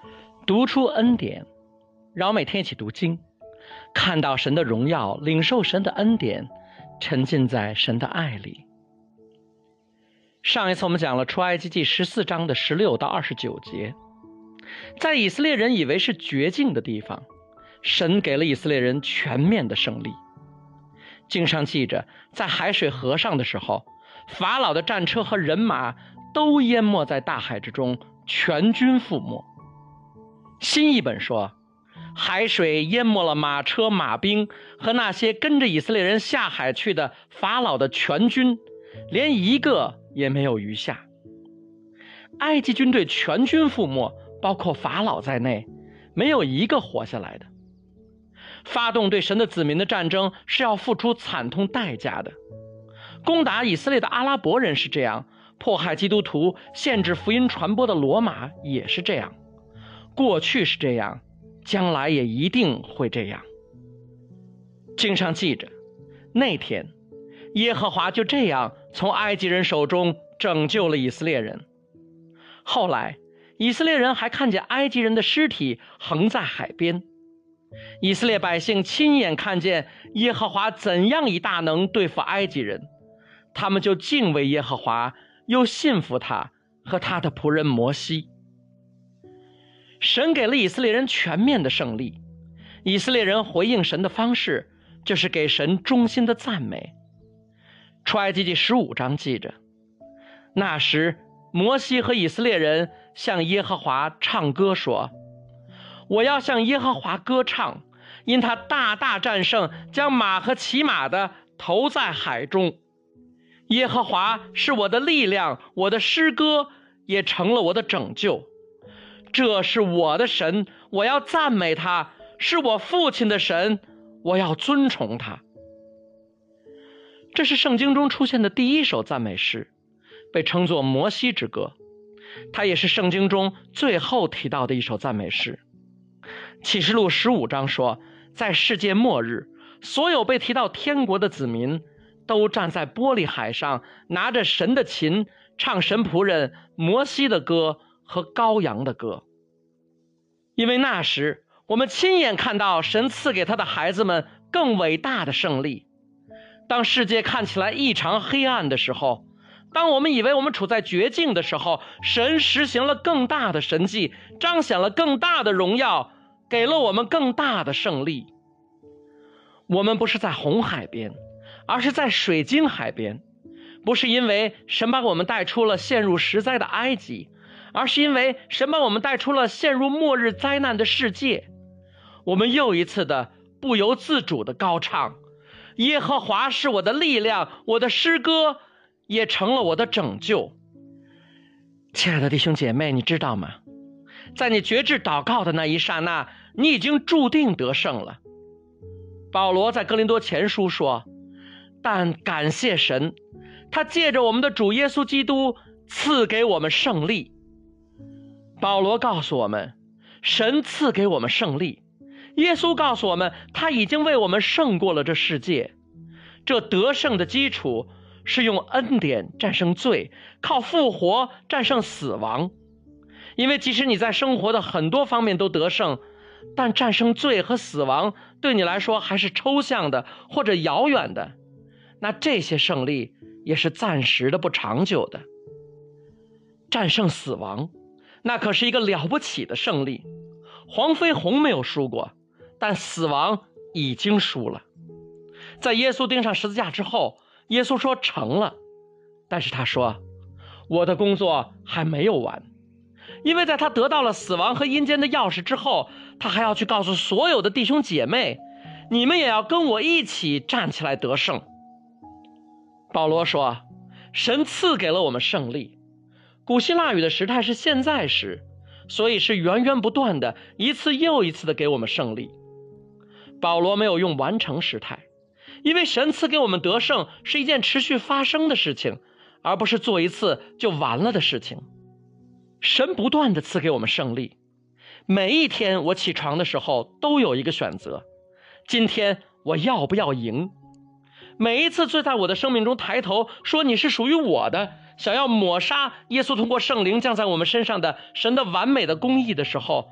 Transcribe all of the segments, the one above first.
读出恩典，让我每天一起读经，看到神的荣耀，领受神的恩典，沉浸在神的爱里。上一次我们讲了出埃及记14章的16到29节，在以色列人以为是绝境的地方，神给了以色列人全面的胜利。经上记着，在海水合上的时候，法老的战车和人马都淹没在大海之中，全军覆没。新译本说，海水淹没了马车马兵和那些跟着以色列人下海去的法老的全军，连一个也没有余下。埃及军队全军覆没，包括法老在内，没有一个活下来的。发动对神的子民的战争是要付出惨痛代价的。攻打以色列的阿拉伯人是这样，迫害基督徒、限制福音传播的罗马也是这样。过去是这样，将来也一定会这样。经上记着，那天耶和华就这样从埃及人手中拯救了以色列人。后来以色列人还看见埃及人的尸体横在海边。以色列百姓亲眼看见耶和华怎样以大能对付埃及人，他们就敬畏耶和华，又信服他和他的仆人摩西。神给了以色列人全面的胜利，以色列人回应神的方式就是给神衷心的赞美。出埃及记15章记着，那时摩西和以色列人向耶和华唱歌说，我要向耶和华歌唱，因他大大战胜，将马和骑马的投在海中。耶和华是我的力量，我的诗歌也成了我的拯救。这是我的神，我要赞美他，是我父亲的神，我要尊崇他。这是圣经中出现的第一首赞美诗，被称作摩西之歌。它也是圣经中最后提到的一首赞美诗。启示录15章说，在世界末日，所有被提到天国的子民都站在玻璃海上，拿着神的琴，唱神仆人摩西的歌和羔羊的歌。因为那时我们亲眼看到神赐给他的孩子们更伟大的胜利。当世界看起来异常黑暗的时候，当我们以为我们处在绝境的时候，神实行了更大的神迹，彰显了更大的荣耀，给了我们更大的胜利。我们不是在红海边，而是在水晶海边。不是因为神把我们带出了陷入石灾的埃及，而是因为神把我们带出了陷入末日灾难的世界。我们又一次的不由自主的高唱，耶和华是我的力量，我的诗歌也成了我的拯救。亲爱的弟兄姐妹，你知道吗？在你决志祷告的那一刹那，你已经注定得胜了。保罗在哥林多前书说，但感谢神，他借着我们的主耶稣基督赐给我们胜利。保罗告诉我们，神赐给我们胜利。耶稣告诉我们，他已经为我们胜过了这世界。这得胜的基础是用恩典战胜罪，靠复活战胜死亡。因为即使你在生活的很多方面都得胜，但战胜罪和死亡对你来说还是抽象的或者遥远的，那这些胜利也是暂时的，不长久的。战胜死亡，那可是一个了不起的胜利。黄飞鸿没有输过，但死亡已经输了。在耶稣钉上十字架之后，耶稣说成了，但是他说，我的工作还没有完。因为在他得到了死亡和阴间的钥匙之后，他还要去告诉所有的弟兄姐妹，你们也要跟我一起站起来得胜。保罗说，神赐给了我们胜利。古希腊语的时态是现在时，所以是源源不断的，一次又一次的给我们胜利。保罗没有用完成时态，因为神赐给我们得胜是一件持续发生的事情，而不是做一次就完了的事情。神不断地赐给我们胜利，每一天我起床的时候都有一个选择，今天我要不要赢？每一次罪在我的生命中抬头说你是属于我的，想要抹杀耶稣通过圣灵降在我们身上的神的完美的公义的时候，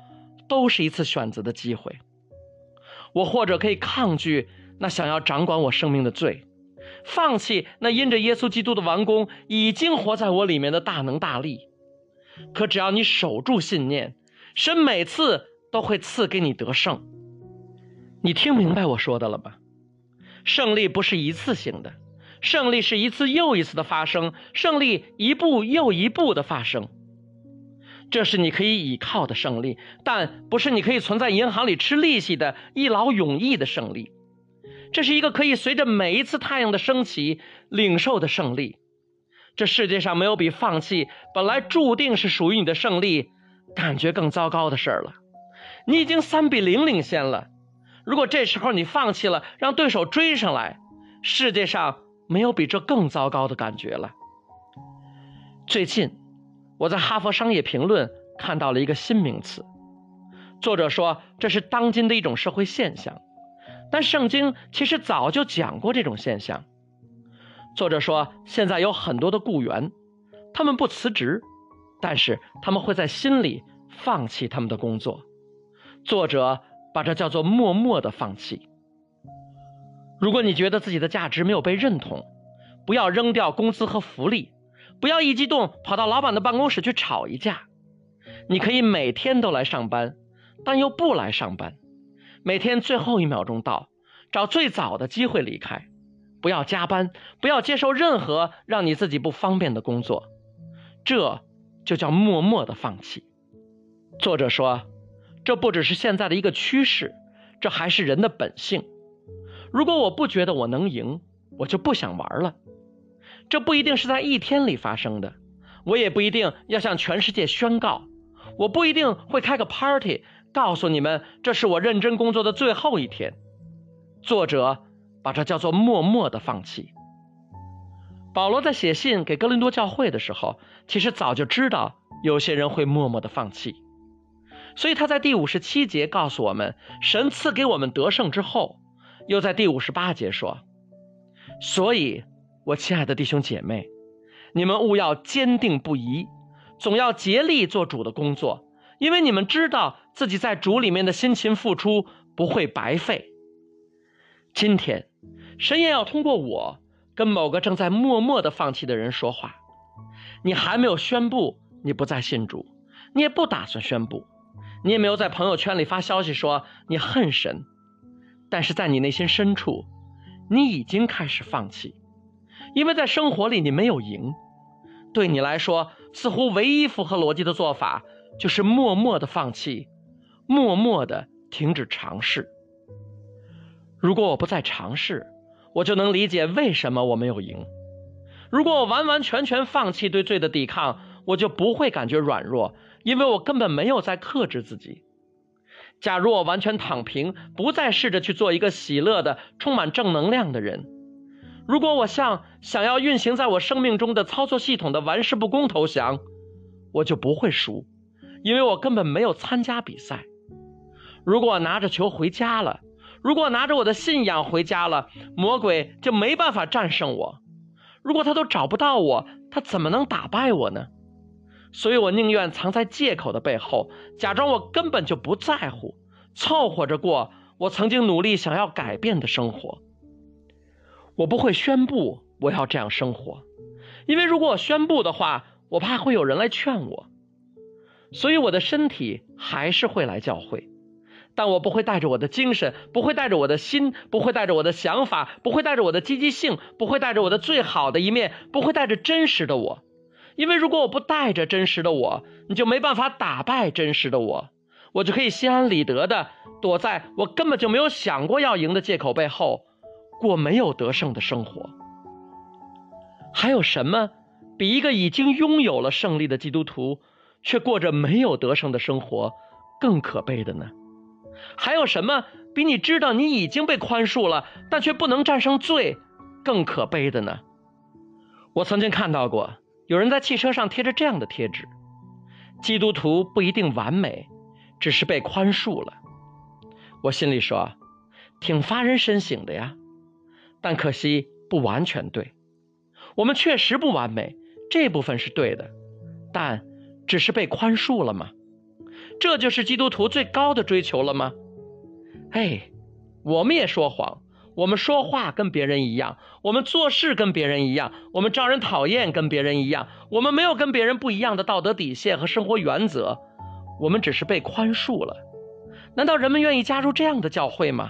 都是一次选择的机会。我或者可以抗拒那想要掌管我生命的罪，放弃那因着耶稣基督的完工已经活在我里面的大能大力。可只要你守住信念，神每次都会赐给你得胜。你听明白我说的了吗？胜利不是一次性的，胜利是一次又一次的发生，胜利一步又一步的发生。这是你可以倚靠的胜利，但不是你可以存在银行里吃利息的一劳永逸的胜利。这是一个可以随着每一次太阳的升起领受的胜利。这世界上没有比放弃本来注定是属于你的胜利感觉更糟糕的事了。你已经3-0领先了，如果这时候你放弃了，让对手追上来，世界上没有比这更糟糕的感觉了。最近我在哈佛商业评论看到了一个新名词，作者说这是当今的一种社会现象，但圣经其实早就讲过这种现象。作者说现在有很多的雇员，他们不辞职，但是他们会在心里放弃他们的工作。作者把这叫做默默的放弃。如果你觉得自己的价值没有被认同，不要扔掉工资和福利，不要一激动跑到老板的办公室去吵一架。你可以每天都来上班，但又不来上班，每天最后1秒钟到，找最早的机会离开，不要加班，不要接受任何让你自己不方便的工作。这就叫默默的放弃。作者说，这不只是现在的一个趋势，这还是人的本性。如果我不觉得我能赢，我就不想玩了。这不一定是在一天里发生的，我也不一定要向全世界宣告，我不一定会开个 party 告诉你们这是我认真工作的最后一天。作者把这叫做默默的放弃。保罗在写信给哥林多教会的时候，其实早就知道有些人会默默的放弃，所以他在第57节告诉我们，神赐给我们得胜之后，又在第58节说，所以我亲爱的弟兄姐妹，你们务要坚定不移，总要竭力做主的工作，因为你们知道自己在主里面的辛勤付出不会白费。今天神也要通过我跟某个正在默默的放弃的人说话。你还没有宣布你不再信主，你也不打算宣布，你也没有在朋友圈里发消息说你恨神，但是在你内心深处，你已经开始放弃，因为在生活里你没有赢。对你来说，似乎唯一符合逻辑的做法就是默默的放弃，默默的停止尝试。如果我不再尝试，我就能理解为什么我没有赢。如果我完完全全放弃对罪的抵抗，我就不会感觉软弱，因为我根本没有在克制自己。假如我完全躺平，不再试着去做一个喜乐的、充满正能量的人，如果我向想要运行在我生命中的操作系统的玩世不恭投降，我就不会输，因为我根本没有参加比赛。如果我拿着球回家了，如果我拿着我的信仰回家了，魔鬼就没办法战胜我。如果他都找不到我，他怎么能打败我呢？所以我宁愿藏在借口的背后，假装我根本就不在乎，凑合着过我曾经努力想要改变的生活。我不会宣布我要这样生活，因为如果我宣布的话，我怕会有人来劝我。所以我的身体还是会来教会，但我不会带着我的精神，不会带着我的心，不会带着我的想法，不会带着我的积极性，不会带着我的最好的一面，不会带着真实的我。因为如果我不带着真实的我，你就没办法打败真实的我，我就可以心安理得的躲在我根本就没有想过要赢的借口背后，过没有得胜的生活。还有什么比一个已经拥有了胜利的基督徒却过着没有得胜的生活更可悲的呢？还有什么比你知道你已经被宽恕了，但却不能战胜罪更可悲的呢？我曾经看到过有人在汽车上贴着这样的贴纸，基督徒不一定完美，只是被宽恕了。我心里说，挺发人深省的呀，但可惜不完全对。我们确实不完美，这部分是对的，但只是被宽恕了吗？ 这就是基督徒最高的追求了吗？我们也说谎，我们说话跟别人一样，我们做事跟别人一样，我们招人讨厌跟别人一样，我们没有跟别人不一样的道德底线和生活原则，我们只是被宽恕了。难道人们愿意加入这样的教会吗？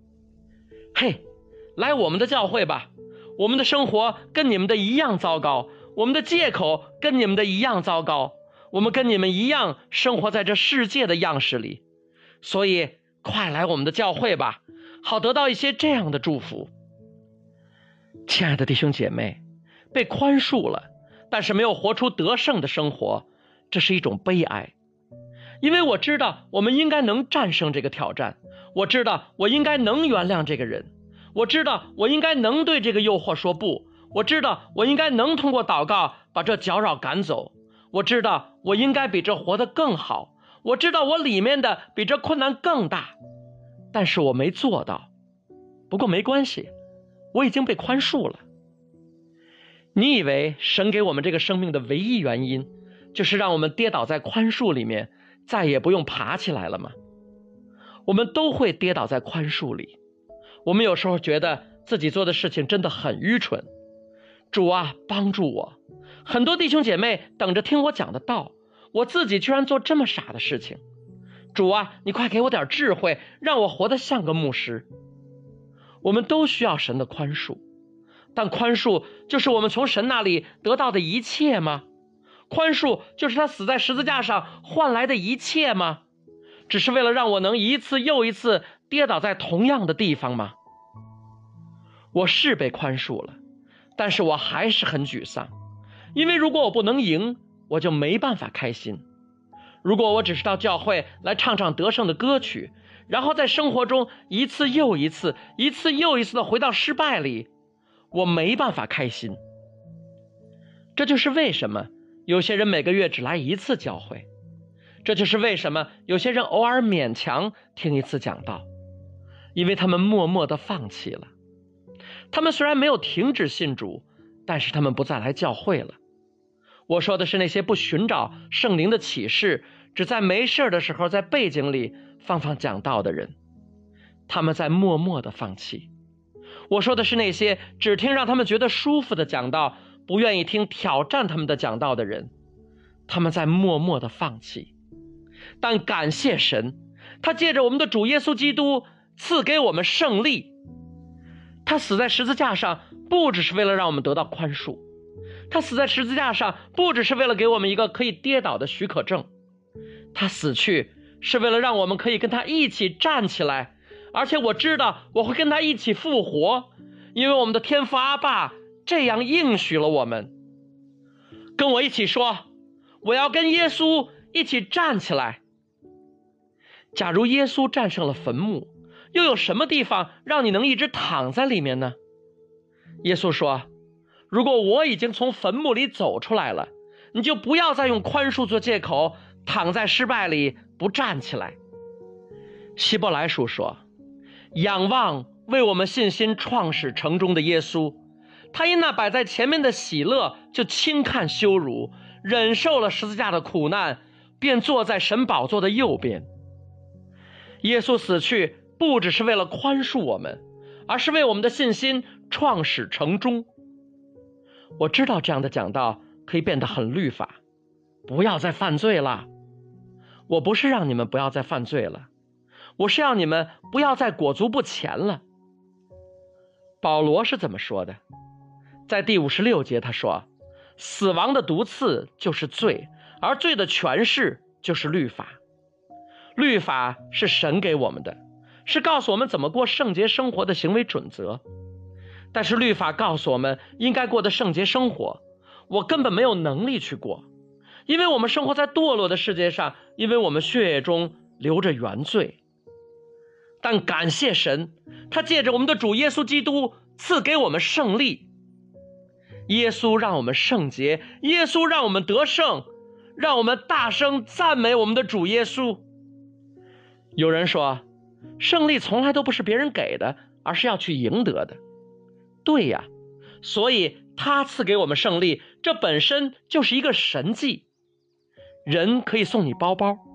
来我们的教会吧，我们的生活跟你们的一样糟糕，我们的借口跟你们的一样糟糕，我们跟你们一样生活在这世界的样式里，所以快来我们的教会吧，好得到一些这样的祝福。亲爱的弟兄姐妹，被宽恕了，但是没有活出得胜的生活，这是一种悲哀。因为我知道我们应该能战胜这个挑战，我知道我应该能原谅这个人，我知道我应该能对这个诱惑说不，我知道我应该能通过祷告把这搅扰赶走，我知道我应该比这活得更好，我知道我里面的比这困难更大，但是我没做到。不过没关系，我已经被宽恕了。你以为神给我们这个生命的唯一原因，就是让我们跌倒在宽恕里面，再也不用爬起来了吗？我们都会跌倒在宽恕里，我们有时候觉得自己做的事情真的很愚蠢。主啊，帮助我！很多弟兄姐妹等着听我讲的道，我自己居然做这么傻的事情。主啊，你快给我点智慧，让我活得像个牧师。我们都需要神的宽恕，但宽恕就是我们从神那里得到的一切吗？宽恕就是他死在十字架上换来的一切吗？只是为了让我能一次又一次跌倒在同样的地方吗？我是被宽恕了，但是我还是很沮丧，因为如果我不能赢，我就没办法开心。如果我只是到教会来唱唱得胜的歌曲，然后在生活中一次又一次的回到失败里，我没办法开心。这就是为什么有些人每个月只来一次教会，这就是为什么有些人偶尔勉强听一次讲道，因为他们默默地放弃了。他们虽然没有停止信主，但是他们不再来教会了。我说的是那些不寻找圣灵的启示，只在没事的时候在背景里放讲道的人，他们在默默地放弃。我说的是那些只听让他们觉得舒服的讲道，不愿意听挑战他们的讲道的人，他们在默默地放弃。但感谢神，他借着我们的主耶稣基督赐给我们胜利。他死在十字架上不只是为了让我们得到宽恕，他死在十字架上不只是为了给我们一个可以跌倒的许可证，他死去是为了让我们可以跟他一起站起来，而且我知道我会跟他一起复活，因为我们的天父阿爸这样应许了我们。跟我一起说，我要跟耶稣一起站起来。假如耶稣战胜了坟墓，又有什么地方让你能一直躺在里面呢？耶稣说，如果我已经从坟墓里走出来了，你就不要再用宽恕做借口，躺在失败里不站起来。希伯来书说，仰望为我们信心创始成终的耶稣，他因那摆在前面的喜乐，就轻看羞辱，忍受了十字架的苦难，便坐在神宝座的右边。耶稣死去不只是为了宽恕我们，而是为我们的信心创始成终。我知道这样的讲道可以变得很律法，不要再犯罪了。我不是让你们不要再犯罪了，我是让你们不要再裹足不前了。保罗是怎么说的？在第56节他说，死亡的毒刺就是罪，而罪的权势就是律法。律法是神给我们的，是告诉我们怎么过圣洁生活的行为准则。但是律法告诉我们应该过的圣洁生活，我根本没有能力去过，因为我们生活在堕落的世界上，因为我们血液中流着原罪。但感谢神，他借着我们的主耶稣基督赐给我们胜利。耶稣让我们圣洁，耶稣让我们得胜，让我们大声赞美我们的主耶稣。有人说，胜利从来都不是别人给的，而是要去赢得的。对呀，所以他赐给我们胜利，这本身就是一个神迹。人可以送你包包，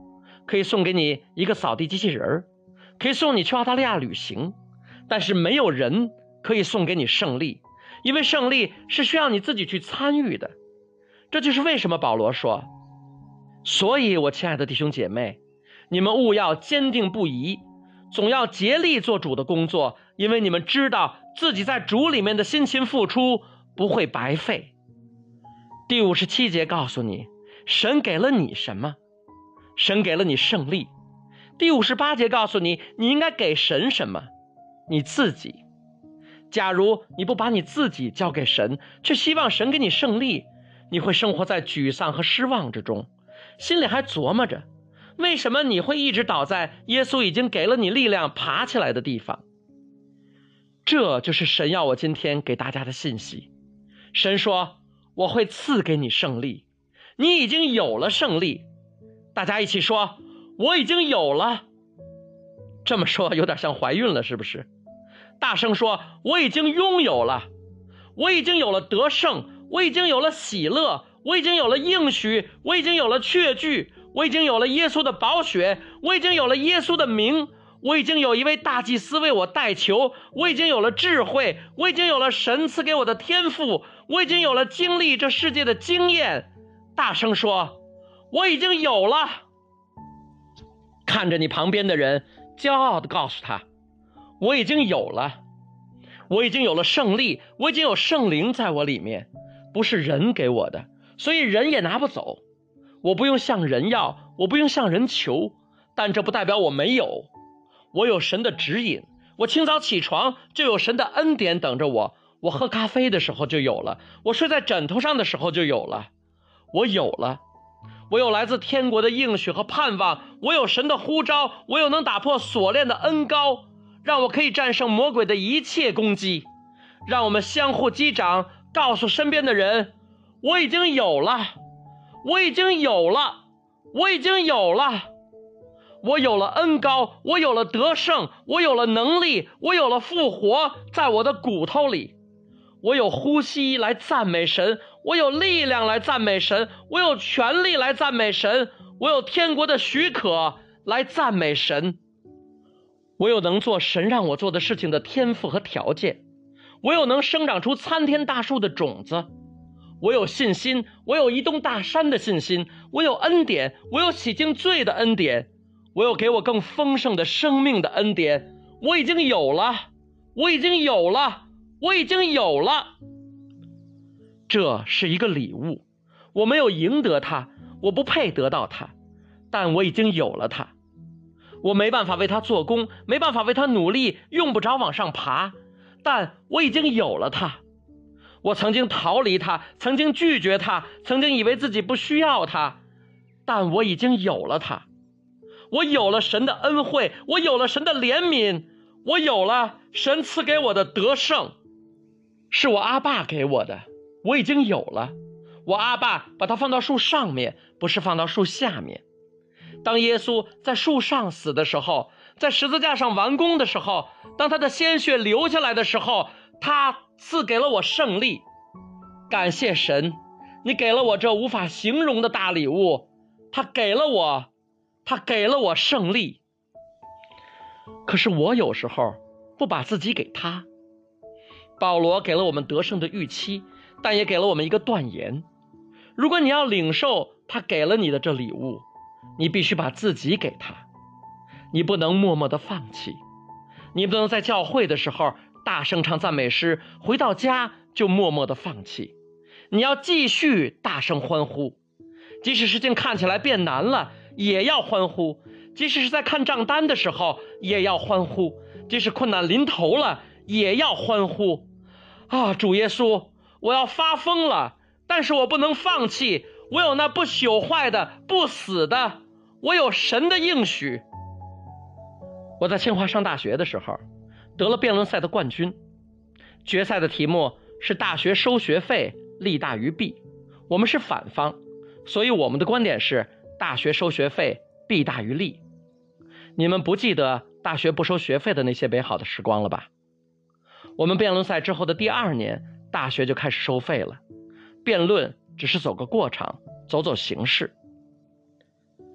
可以送给你一个扫地机器人，可以送你去澳大利亚旅行，但是没有人可以送给你胜利，因为胜利是需要你自己去参与的。这就是为什么保罗说，所以我亲爱的弟兄姐妹，你们务要坚定不移，总要竭力做主的工作，因为你们知道自己在主里面的辛勤付出不会白费。第57节告诉你，神给了你什么？神给了你胜利。第58节告诉你，你应该给神什么？你自己。假如你不把你自己交给神，却希望神给你胜利，你会生活在沮丧和失望之中，心里还琢磨着，为什么你会一直倒在耶稣已经给了你力量爬起来的地方？这就是神要我今天给大家的信息。神说，我会赐给你胜利，你已经有了胜利。大家一起说，我已经有了。这么说有点像怀孕了，是不是？大声说，我已经拥有了，我已经有了得胜，我已经有了喜乐，我已经有了应许，我已经有了确据，我已经有了耶稣的宝血，我已经有了耶稣的名，我已经有一位大祭司为我代求，我已经有了智慧，我已经有了神赐给我的天赋，我已经有了经历这世界的经验。大声说，我已经有了。看着你旁边的人，骄傲地告诉他，我已经有了，我已经有了胜利，我已经有圣灵在我里面，不是人给我的，所以人也拿不走。我不用向人要，我不用向人求，但这不代表我没有。我有神的指引，我清早起床就有神的恩典等着我，我喝咖啡的时候就有了，我睡在枕头上的时候就有了。我有了，我有来自天国的应许和盼望，我有神的呼召，我有能打破锁链的恩膏，让我可以战胜魔鬼的一切攻击。让我们相互击掌，告诉身边的人，我已经有了，我已经有了，我已经有了。我有了恩膏，我有了得胜，我有了能力，我有了复活在我的骨头里。我有呼吸来赞美神，我有力量来赞美神，我有权力来赞美神，我有天国的许可来赞美神。我有能做神让我做的事情的天赋和条件，我有能生长出参天大树的种子，我有信心，我有移动大山的信心，我有恩典，我有洗净罪的恩典，我有给我更丰盛的生命的恩典。我已经有了，我已经有了，我已经有了。这是一个礼物，我没有赢得它，我不配得到它，但我已经有了它。我没办法为它做工，没办法为它努力，用不着往上爬，但我已经有了它。我曾经逃离它，曾经拒绝它，曾经以为自己不需要它，但我已经有了它。我有了神的恩惠，我有了神的怜悯，我有了神赐给我的得胜，是我阿爸给我的，我已经有了。我阿爸把它放到树上面，不是放到树下面。当耶稣在树上死的时候，在十字架上完工的时候，当他的鲜血流下来的时候，他赐给了我胜利。感谢神，你给了我这无法形容的大礼物，他给了我胜利。可是我有时候不把自己给他。保罗给了我们得胜的预期，但也给了我们一个断言，如果你要领受他给了你的这礼物，你必须把自己给他。你不能默默地放弃，你不能在教会的时候大声唱赞美诗，回到家就默默地放弃。你要继续大声欢呼，即使事情看起来变难了，也要欢呼；即使是在看账单的时候，也要欢呼；即使困难临头了，也要欢呼。主耶稣，我要发疯了，但是我不能放弃，我有那不朽坏的，不死的，我有神的应许。我在清华上大学的时候，得了辩论赛的冠军，决赛的题目是大学收学费利大于弊，我们是反方，所以我们的观点是大学收学费弊大于利。你们不记得大学不收学费的那些美好的时光了吧？我们辩论赛之后的第2年，大学就开始收费了，辩论只是走个过场，走走形式。辩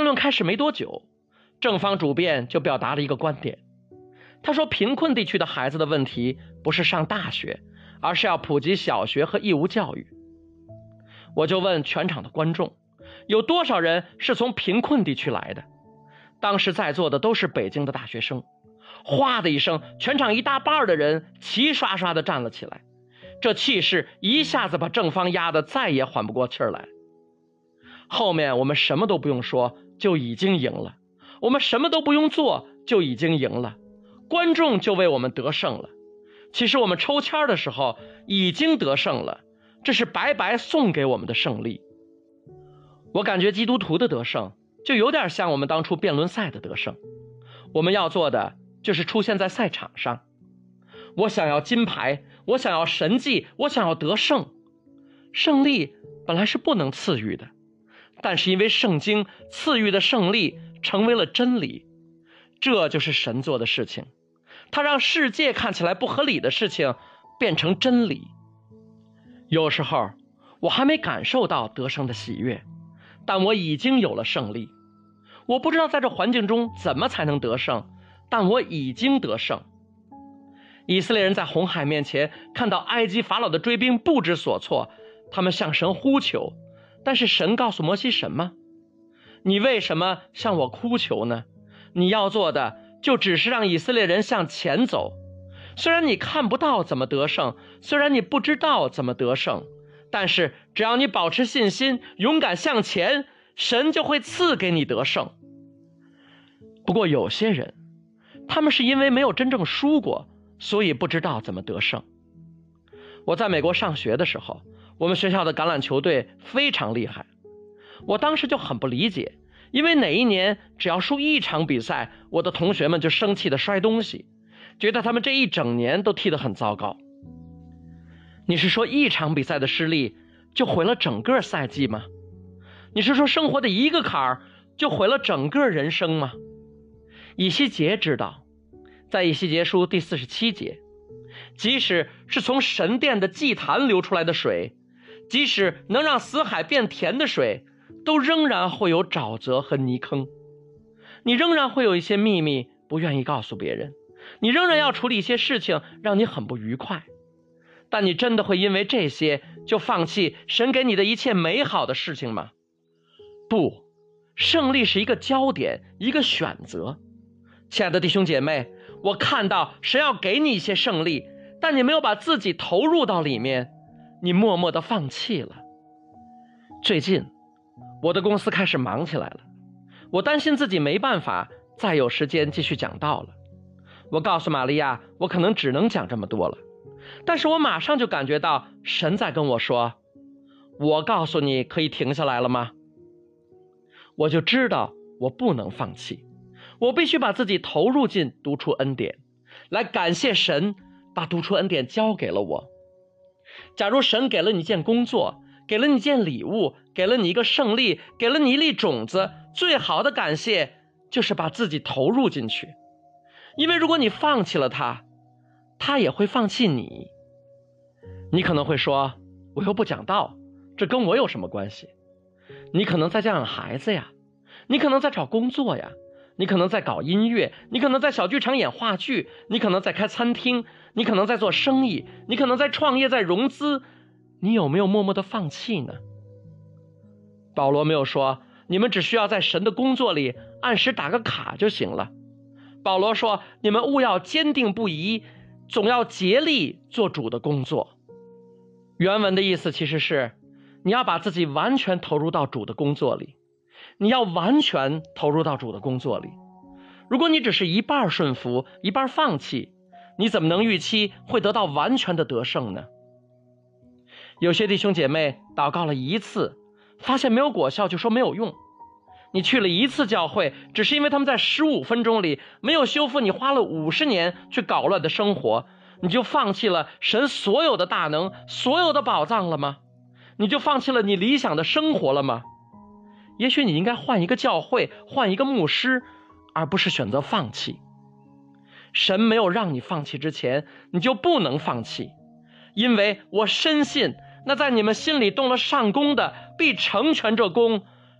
论开始没多久，正方主辩就表达了一个观点。他说贫困地区的孩子的问题不是上大学，而是要普及小学和义务教育。我就问全场的观众，有多少人是从贫困地区来的？当时在座的都是北京的大学生。哗的一声，全场一大半的人齐刷刷地站了起来，这气势一下子把正方压得再也缓不过气来。后面我们什么都不用说，就已经赢了；我们什么都不用做，就已经赢了。观众就为我们得胜了。其实我们抽签的时候已经得胜了，这是白白送给我们的胜利。我感觉基督徒的得胜就有点像我们当初辩论赛的得胜。我们要做的就是出现在赛场上。我想要金牌，我想要神迹，我想要得胜。胜利本来是不能赐予的，但是因为圣经赐予的胜利成为了真理，这就是神做的事情。他让世界看起来不合理的事情变成真理。有时候我还没感受到得胜的喜悦，但我已经有了胜利。我不知道在这环境中怎么才能得胜，但我已经得胜。以色列人在红海面前看到埃及法老的追兵不知所措，他们向神呼求，但是神告诉摩西什么？你为什么向我哭求呢？你要做的就只是让以色列人向前走。虽然你看不到怎么得胜，虽然你不知道怎么得胜，但是只要你保持信心，勇敢向前，神就会赐给你得胜。不过有些人，他们是因为没有真正输过，所以不知道怎么得胜。我在美国上学的时候，我们学校的橄榄球队非常厉害。我当时就很不理解，因为哪一年只要输一场比赛，我的同学们就生气地摔东西，觉得他们这一整年都踢得很糟糕。你是说一场比赛的失利就毁了整个赛季吗？你是说生活的一个坎儿就毁了整个人生吗？以西结知道，在以西结书第47节，即使是从神殿的祭坛流出来的水，即使能让死海变甜的水，都仍然会有沼泽和泥坑。你仍然会有一些秘密不愿意告诉别人，你仍然要处理一些事情让你很不愉快。但你真的会因为这些就放弃神给你的一切美好的事情吗？不，胜利是一个焦点，一个选择。亲爱的弟兄姐妹，我看到神要给你一些胜利，但你没有把自己投入到里面，你默默地放弃了。最近我的公司开始忙起来了，我担心自己没办法再有时间继续讲道了。我告诉玛利亚，我可能只能讲这么多了，但是我马上就感觉到神在跟我说，我告诉你可以停下来了吗？我就知道我不能放弃，我必须把自己投入进读出恩典，来感谢神把读出恩典交给了我。假如神给了你一件工作，给了你一件礼物，给了你一个胜利，给了你一粒种子，最好的感谢就是把自己投入进去。因为如果你放弃了它，它也会放弃你。你可能会说，我又不讲道，这跟我有什么关系？你可能在教养孩子呀，你可能在找工作呀，你可能在搞音乐，你可能在小剧场演话剧，你可能在开餐厅，你可能在做生意，你可能在创业，在融资。你有没有默默的放弃呢？保罗没有说你们只需要在神的工作里按时打个卡就行了。保罗说，你们务要坚定不移，总要竭力做主的工作。原文的意思其实是，你要把自己完全投入到主的工作里，你要完全投入到主的工作里。如果你只是一半顺服，一半放弃，你怎么能预期会得到完全的得胜呢？有些弟兄姐妹祷告了一次，发现没有果效，就说没有用。你去了一次教会，只是因为他们在15分钟里没有修复你花了50年去搞乱的生活，你就放弃了神所有的大能，所有的宝藏了吗？你就放弃了你理想的生活了吗？也许你应该换一个教会，换一个牧师，而不是选择放弃。神没有让你放弃之前，你就不能放弃，因为我深信那在你们心里动了上功的，必成全这功，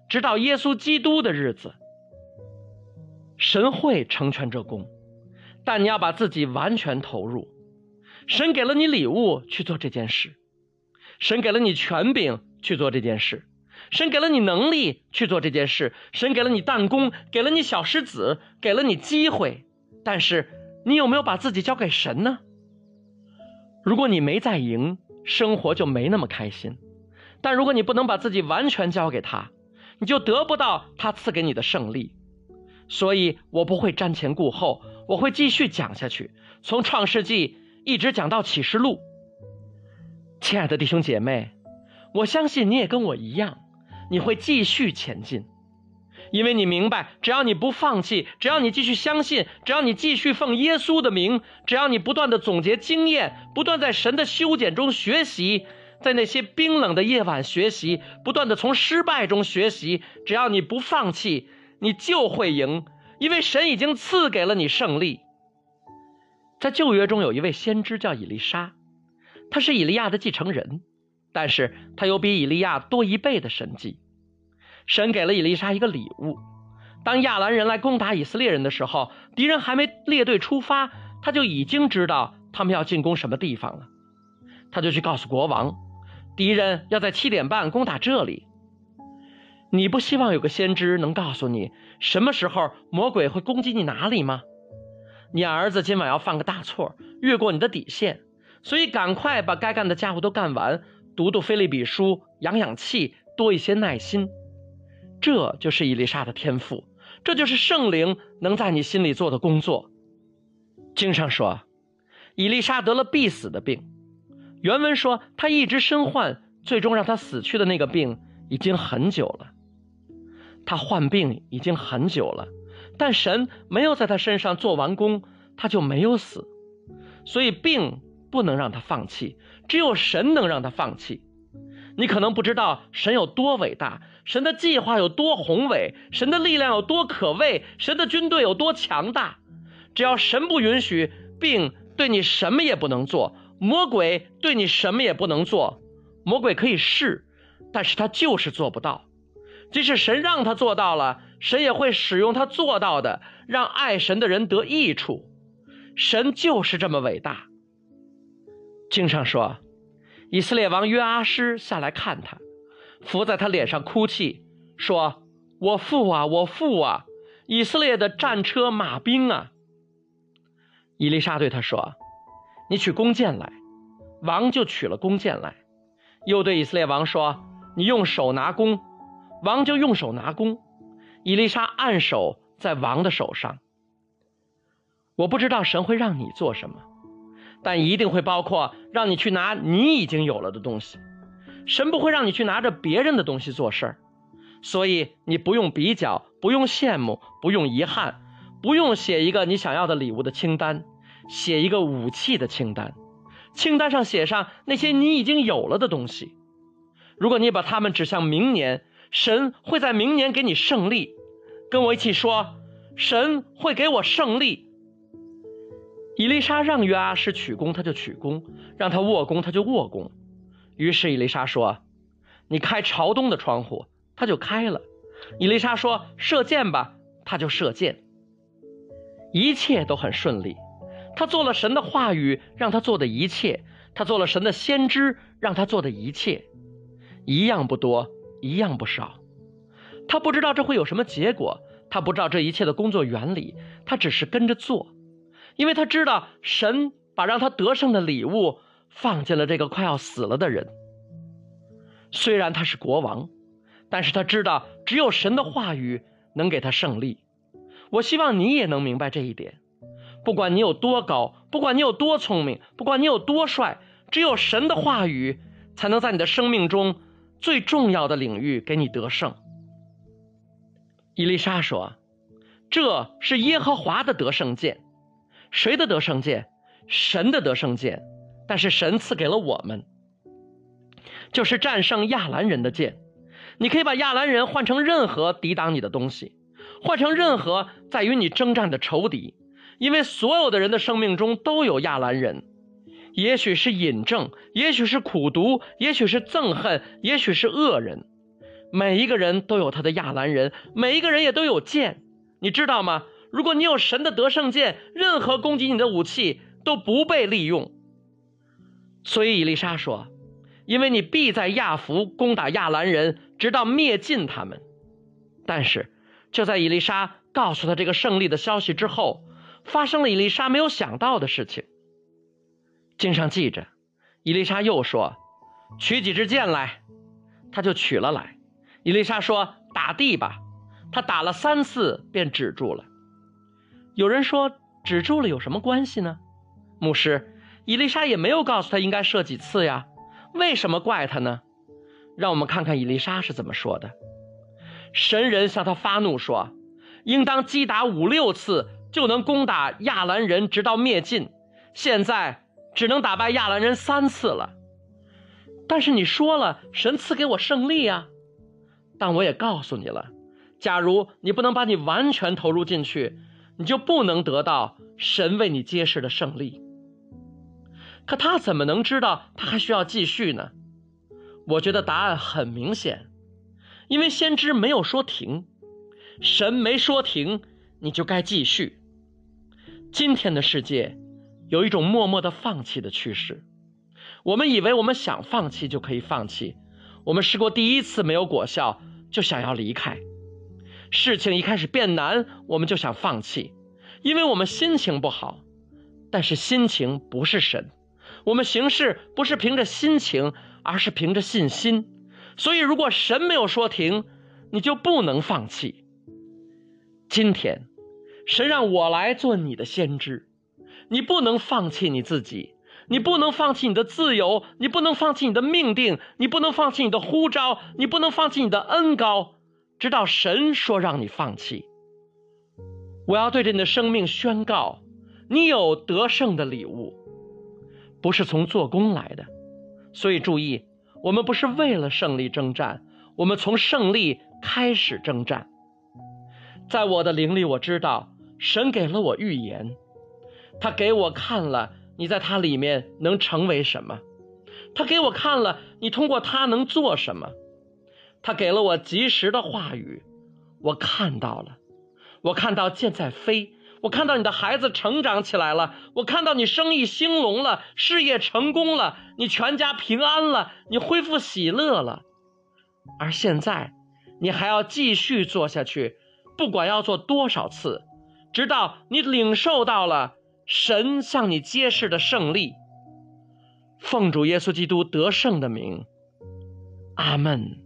直到耶稣基督的日子。神会成全这功，但你要把自己完全投入。神给了你礼物去做这件事，神给了你权柄去做这件事，神给了你能力去做这件事，神给了你弹弓，给了你小狮子，给了你机会，但是你有没有把自己交给神呢？如果你没在赢，生活就没那么开心，但如果你不能把自己完全交给他，你就得不到他赐给你的胜利。所以我不会瞻前顾后，我会继续讲下去，从创世纪一直讲到启示录。亲爱的弟兄姐妹，我相信你也跟我一样，你会继续前进，因为你明白，只要你不放弃，只要你继续相信，只要你继续奉耶稣的名，只要你不断的总结经验，不断在神的修剪中学习，在那些冰冷的夜晚学习，不断的从失败中学习，只要你不放弃，你就会赢，因为神已经赐给了你胜利。在旧约中有一位先知叫以利沙，他是以利亚的继承人，但是他有比以利亚多1倍的神迹。神给了以利沙一个礼物，当亚兰人来攻打以色列人的时候，敌人还没列队出发，他就已经知道他们要进攻什么地方了。他就去告诉国王，敌人要在7点半攻打这里。你不希望有个先知能告诉你什么时候魔鬼会攻击你哪里吗？你儿子今晚要犯个大错，越过你的底线，所以赶快把该干的家务都干完，读读腓立比书，养养气，多一些耐心。这就是以利沙的天赋，这就是圣灵能在你心里做的工作。经上说，以利沙得了必死的病，原文说他一直身患，最终让他死去的那个病已经很久了。他患病已经很久了，但神没有在他身上做完工，他就没有死。所以病不能让他放弃，只有神能让他放弃。你可能不知道神有多伟大，神的计划有多宏伟，神的力量有多可畏，神的军队有多强大。只要神不允许，病对你什么也不能做，魔鬼对你什么也不能做。魔鬼可以试，但是他就是做不到。即使神让他做到了，神也会使用他做到的，让爱神的人得益处。神就是这么伟大。经上说，以色列王约阿施下来看他，伏在他脸上哭泣，说，我父啊，我父啊，以色列的战车马兵啊。以利沙对他说，你取弓箭来。王就取了弓箭来，又对以色列王说，你用手拿弓。王就用手拿弓，以利沙按手在王的手上。我不知道神会让你做什么，但一定会包括让你去拿你已经有了的东西。神不会让你去拿着别人的东西做事儿，所以你不用比较，不用羡慕，不用遗憾，不用写一个你想要的礼物的清单，写一个武器的清单。清单上写上那些你已经有了的东西。如果你把它们指向明年，神会在明年给你胜利。跟我一起说，神会给我胜利。以利沙让约阿施取弓，他就取弓；让他握弓，他就握弓。于是以利沙说，你开朝东的窗户，他就开了。以利沙说，射箭吧，他就射箭。一切都很顺利。他做了神的话语让他做的一切，他做了神的先知让他做的一切，一样不多，一样不少。他不知道这会有什么结果，他不知道这一切的工作原理，他只是跟着做，因为他知道神把让他得胜的礼物放进了这个快要死了的人。虽然他是国王，但是他知道只有神的话语能给他胜利。我希望你也能明白这一点。不管你有多高，不管你有多聪明，不管你有多帅，只有神的话语才能在你的生命中最重要的领域给你得胜。以利沙说，这是耶和华的得胜剑。谁的得胜剑？神的得胜剑，但是神赐给了我们，就是战胜亚兰人的剑。你可以把亚兰人换成任何抵挡你的东西，换成任何在与你征战的仇敌，因为所有的人的生命中都有亚兰人。也许是瘾症，也许是苦毒，也许是憎恨，也许是恶人。 每一个人都有他的亚兰人，每一个人也都有剑，你知道吗？如果你有神的得胜剑，任何攻击你的武器都不被利用。所以以利沙说，因为你必在亚弗攻打亚兰人，直到灭尽他们。但是就在以利沙告诉他这个胜利的消息之后，发生了以利沙没有想到的事情。经上记着，以利沙又说，取几支箭来，他就取了来。以利沙说，打地吧，他打了3次便止住了。有人说，止住了有什么关系呢？牧师，以利沙也没有告诉他应该射几次呀，为什么怪他呢？让我们看看以利沙是怎么说的。神人向他发怒说，应当击打5、6次，就能攻打亚兰人直到灭尽，现在只能打败亚兰人3次了。但是你说了，神赐给我胜利啊。但我也告诉你了，假如你不能把你完全投入进去，你就不能得到神为你揭示的胜利。可他怎么能知道他还需要继续呢？我觉得答案很明显，因为先知没有说停，神没说停，你就该继续。今天的世界有一种默默的放弃的趋势，我们以为我们想放弃就可以放弃，我们试过第1次没有果效就想要离开，事情一开始变难我们就想放弃，因为我们心情不好。但是心情不是神，我们行事不是凭着心情，而是凭着信心。所以如果神没有说停，你就不能放弃。今天神让我来做你的先知，你不能放弃你自己，你不能放弃你的自由，你不能放弃你的命定，你不能放弃你的呼召，你不能放弃你的恩膏，直到神说让你放弃。我要对着你的生命宣告，你有得胜的礼物，不是从做工来的。所以注意，我们不是为了胜利征战，我们从胜利开始征战。在我的灵里，我知道神给了我预言，他给我看了你在他里面能成为什么，他给我看了你通过他能做什么，他给了我及时的话语，我看到了，我看到箭在飞，我看到你的孩子成长起来了，我看到你生意兴隆了，事业成功了，你全家平安了，你恢复喜乐了。而现在你还要继续做下去，不管要做多少次，直到你领受到了神向你揭示的胜利。奉主耶稣基督得胜的名，阿们。